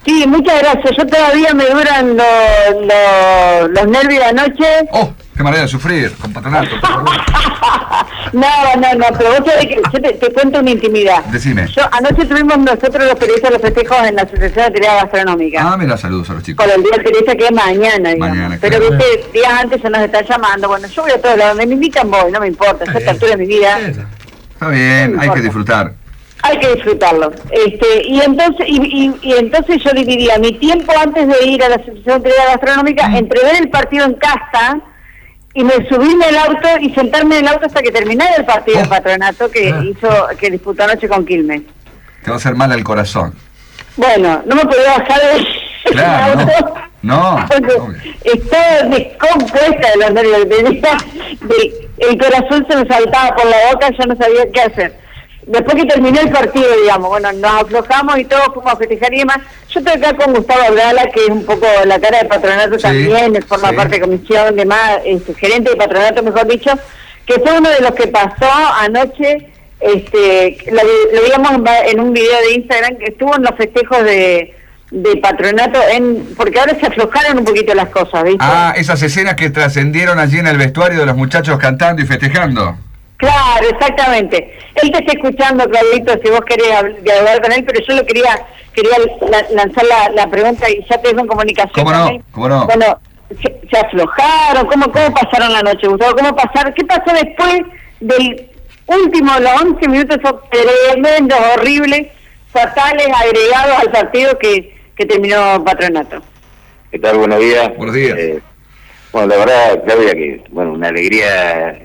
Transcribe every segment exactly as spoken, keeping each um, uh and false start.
Sí, muchas gracias. Yo todavía me duran los, los, los nervios de anoche. ¡Oh! ¡Qué manera de sufrir! Con Patronato. No, no, no, pero vos sabés que yo te, te cuento una intimidad. Decime. Yo, anoche tuvimos nosotros los periodistas los festejos en la Asociación de Actividad Gastronómica. Ah, mira, saludos a los chicos. Por el día del periodista que es mañana, digamos. Mañana, pero claro. viste, días antes se nos están llamando. Bueno, yo voy a todos lados, me invitan voy, no me importa, yo a esta altura de mi vida. Está bien, No hay importa. que disfrutar. Hay que disfrutarlo. Este, y entonces y, y, y entonces yo dividía mi tiempo antes de ir a la Asociación de Actividad Gastronómica Mm. entre ver el partido en casa y me subirme al auto y sentarme en el auto hasta que terminara el partido Oh. de Patronato que Ah. hizo que disputó anoche con Quilmes. Te va a hacer mal al corazón. Bueno, no me podía bajar del Claro, auto. no, no, Porque obvio. estaba descompuesta de los nervios que tenía. De, el corazón se me saltaba por la boca, yo no sabía qué hacer. Después que terminó el partido, digamos, bueno, nos aflojamos y todos fuimos a festejar y demás. Yo estoy acá con Gustavo Abdala, que es un poco la cara de Patronato Sí, también, él forma sí. parte de comisión, demás, este, gerente de Patronato, mejor dicho, que fue uno de los que pasó anoche, este, lo, lo vimos en, va- en un video de Instagram, que estuvo en los festejos de, de Patronato, en porque ahora se aflojaron un poquito las cosas, ¿viste? Ah, esas escenas que trascendieron allí en el vestuario de los muchachos cantando y festejando. Claro, exactamente. Él te está escuchando, Claudito, si vos querés hab- dialogar con él, pero yo le quería quería la- lanzar la, la pregunta y ya te dejo en comunicación. ¿Cómo no? con él. ¿Cómo no? Bueno, se, se aflojaron, ¿cómo, ¿cómo pasaron la noche, Gustavo? ¿Cómo pasaron? ¿Qué pasó después del último, los once minutos esos tremendos, horribles, fatales, agregados al partido que, que terminó Patronato? ¿Qué tal? Buenos días. Buenos días. Eh, bueno, la verdad, Claudia, que bueno, una alegría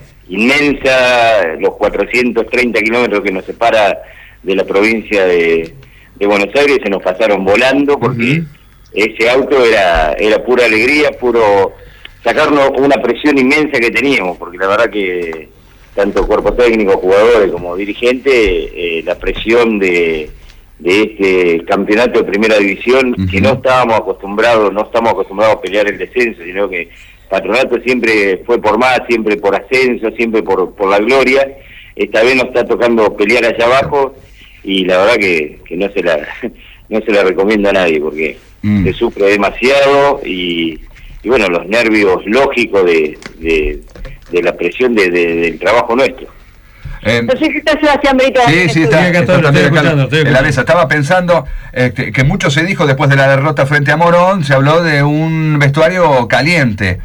inmensa, los cuatrocientos treinta kilómetros que nos separa de la provincia de, de Buenos Aires se nos pasaron volando porque Ujú. ese auto era era pura alegría, puro sacarnos una presión inmensa que teníamos, porque la verdad que tanto cuerpo técnico, jugadores como dirigentes, eh, la presión de, de este campeonato de primera división, Ujú. que no estábamos acostumbrados, no estamos acostumbrados a pelear el descenso, sino que Patronato siempre fue por más, siempre por ascenso, siempre por, por la gloria. Esta vez nos está tocando pelear allá abajo y la verdad que, que no se la no se la recomiendo a nadie porque Mm. se sufre demasiado y, y bueno, los nervios lógicos de, de, de la presión de, de, del trabajo nuestro. Eh, No sé si está Sebastián Brito. Sí, sí, está, Estoy acá, está estoy también acá escuchando, estoy en la escuchando. mesa. Estaba pensando eh, que, que mucho se dijo después de la derrota frente a Morón, se habló de un vestuario caliente.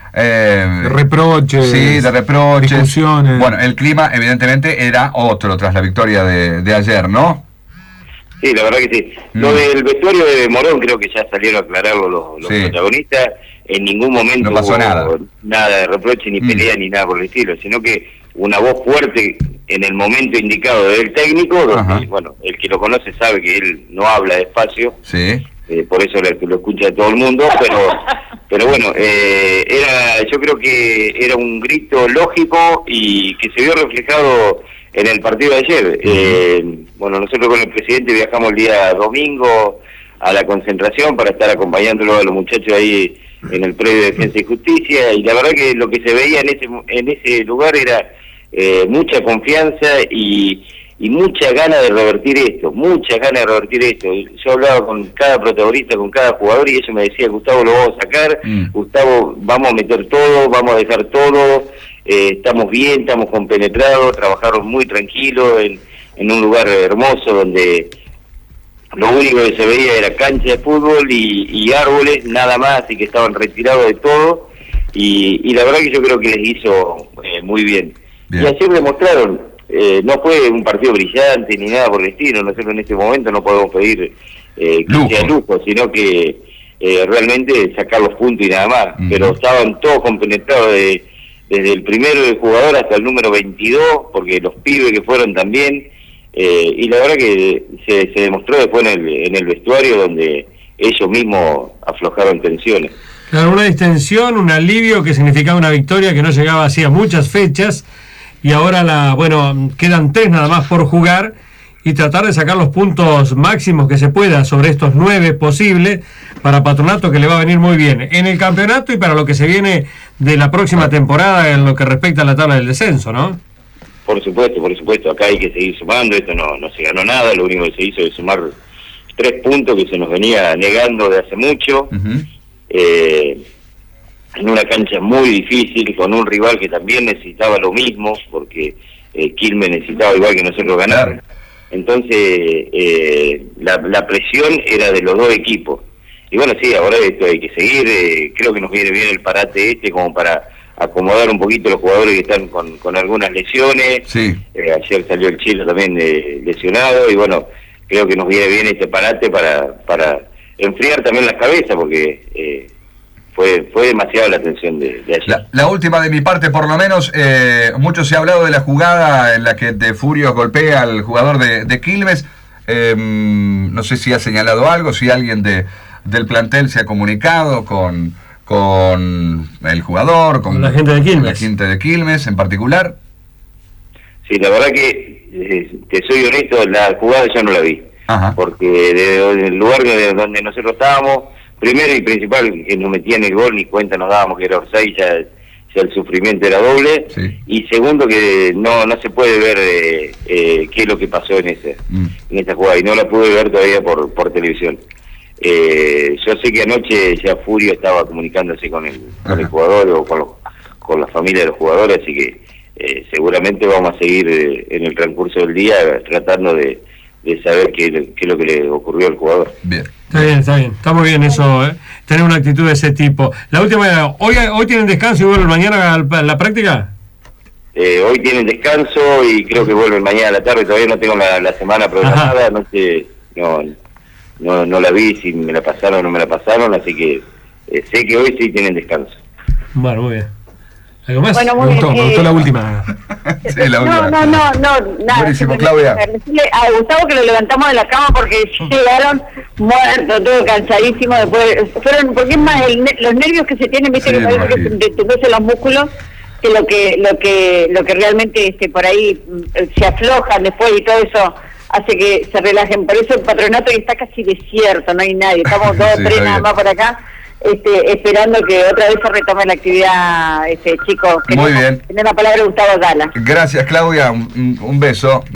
Eh, De reproches, sí, de reproches. discusiones. Bueno, el clima evidentemente era otro tras la victoria de, de ayer, ¿no? Sí, la verdad que sí. Mm. Lo del vestuario de Morón creo que ya salieron a aclararlo los, los Sí. protagonistas. En ningún momento No pasó hubo nada. nada de reproche, ni Mm. pelea, ni nada por el estilo, sino que una voz fuerte en el momento indicado del técnico, donde, Ajá. bueno, el que lo conoce sabe que él no habla despacio, Sí. eh, por eso lo, lo escucha todo el mundo, pero pero bueno, eh, era yo creo que era un grito lógico y que se vio reflejado en el partido de ayer. Eh, bueno, nosotros con el presidente viajamos el día domingo a la concentración para estar acompañándolo a los muchachos ahí en el predio de Defensa y Justicia, y la verdad que lo que se veía en ese en ese lugar era eh, mucha confianza y y mucha gana de revertir esto, mucha gana de revertir esto. Yo hablaba con cada protagonista, con cada jugador, y ellos me decían, Gustavo, lo vamos a sacar, Mm. Gustavo, vamos a meter todo, vamos a dejar todo, eh, estamos bien, estamos compenetrados, trabajaron muy tranquilos en, en un lugar hermoso donde lo único que se veía era cancha de fútbol y, y árboles, nada más, y que estaban retirados de todo, y, y la verdad que yo creo que les hizo eh, muy bien. Bien. Y ayer demostraron. Eh, no fue un partido brillante ni nada por el estilo, nosotros en este momento no podemos pedir eh, que Lujo. sea lujo, sino que eh, realmente sacar los puntos y nada más, Ujú. pero estaban todos compenetrados de, desde el primer jugador hasta el número veintidós, porque los pibes que fueron también, eh, y la verdad que se, se demostró después en el, en el vestuario donde ellos mismos aflojaron tensiones. Claro, una distensión, un alivio que significaba una victoria que no llegaba hacía muchas fechas y ahora la, bueno, quedan tres nada más por jugar y tratar de sacar los puntos máximos que se pueda sobre estos nueve posibles para Patronato, que le va a venir muy bien en el campeonato y para lo que se viene de la próxima temporada en lo que respecta a la tabla del descenso, ¿no? Por supuesto, por supuesto, acá hay que seguir sumando, esto no, no se ganó nada, lo único que se hizo es sumar tres puntos que se nos venía negando de hace mucho, uh-huh. eh, en una cancha muy difícil, con un rival que también necesitaba lo mismo, porque eh, Quilmes necesitaba igual que nosotros ganar. Entonces, eh, la, la presión era de los dos equipos. Y bueno, sí, ahora esto hay que seguir, eh, creo que nos viene bien el parate este como para acomodar un poquito los jugadores que están con, con algunas lesiones. Sí. Eh, ayer salió el Chilo también eh, lesionado, y bueno, creo que nos viene bien este parate para, para enfriar también las cabezas, porque eh, fue fue demasiada la tensión de, de ayer. La, la última de mi parte, por lo menos, eh, mucho se ha hablado de la jugada en la que De Furios golpea al jugador de, de Quilmes. Eh, no sé si ha señalado algo, si alguien de del plantel se ha comunicado con, con el jugador, con, con la gente de Quilmes. La gente de Quilmes en particular. Sí, la verdad que, eh, te soy honesto, la jugada ya no la vi. Ajá. Porque del lugar de donde nosotros estábamos, primero y principal, que no metían el gol ni cuenta nos dábamos que era offside, ya, ya el sufrimiento era doble. Sí. Y segundo, que no no se puede ver eh, eh, qué es lo que pasó en ese mm. en esta jugada, y no la pude ver todavía por, por televisión. Eh, yo sé que anoche ya Furio estaba comunicándose con el, con el jugador o con, los, con la familia de los jugadores, así que eh, seguramente vamos a seguir eh, en el transcurso del día tratando de, de saber qué, qué es lo que le ocurrió al jugador. Bien. Está bien, está bien, está muy bien eso, ¿eh? Tener una actitud de ese tipo. La última, ¿hoy, hoy tienen descanso y vuelven mañana a la práctica? Eh, hoy tienen descanso y creo que vuelven mañana a la tarde, todavía no tengo la, la semana programada, Ajá. no sé, no... No, no la vi, si me la pasaron o no me la pasaron, así que eh, sé que hoy sí tienen descanso. Bueno, muy bien. ¿Algo más? Bueno, muy me gustó, bien, me gustó eh, la última. Sí, la no, última. no, no, no, nada. Buenísimo, Claudia. Decirle a Gustavo que lo levantamos de la cama porque llegaron muertos, todo cansadísimo después. Fueron, porque es más el, los nervios que se tienen, viste, Sí, que parece que se entumecen los músculos, que lo que lo que lo que realmente este por ahí se aflojan después y todo eso hace que se relajen. Por eso el patronato está casi desierto, no hay nadie, estamos dos o Sí, tres nada más por acá, este, esperando que otra vez se retome la actividad, este chicos. Muy bien. Tener la palabra Gustavo Dala. Gracias, Claudia, un, un beso.